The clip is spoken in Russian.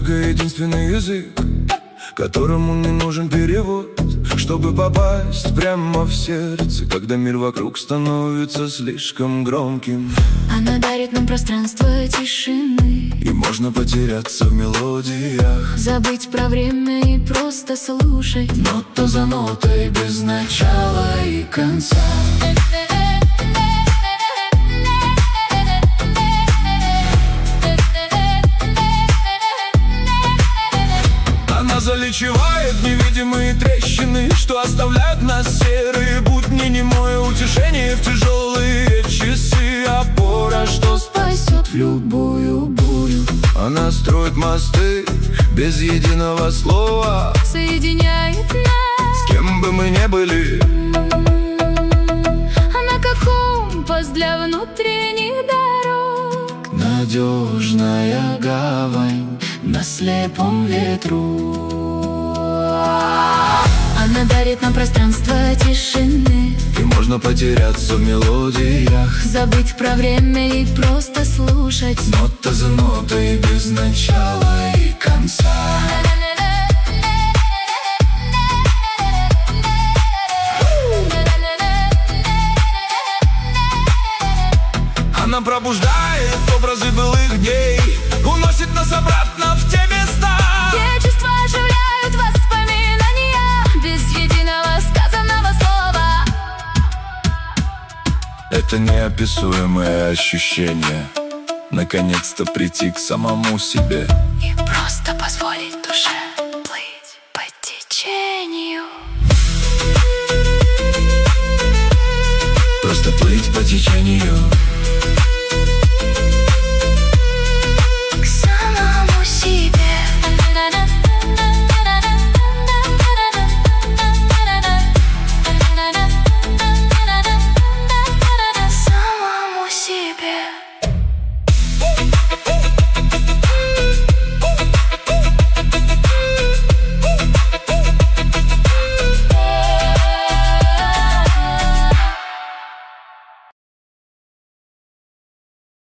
Музыка — единственный язык, которому не нужен перевод, чтобы попасть прямо в сердце, когда мир вокруг становится слишком громким. Она дарит нам пространство тишины, и можно потеряться в мелодиях, забыть про время и просто слушать нота за нотой, без начала и конца. Она залечивает невидимые трещины, что оставляют нас серые будни. Немое утешение в тяжелые часы, опора, что спасет в любую бурю. Она строит мосты без единого слова, соединяет нас, с кем бы мы ни были. Она как компас для внутренних дорог, надежная гавань на слепом ветру. Она дарит нам пространство тишины, и можно потеряться в мелодиях, забыть про время и просто слушать нота за нотой, без начала и конца. Она пробуждает образы былых дней, уносит нас обратно в те места, где чувства оживляют воспоминания без единого сказанного слова. Это неописуемое ощущение наконец-то прийти к самому себе и просто позволить душе плыть по течению. Просто плыть по течению.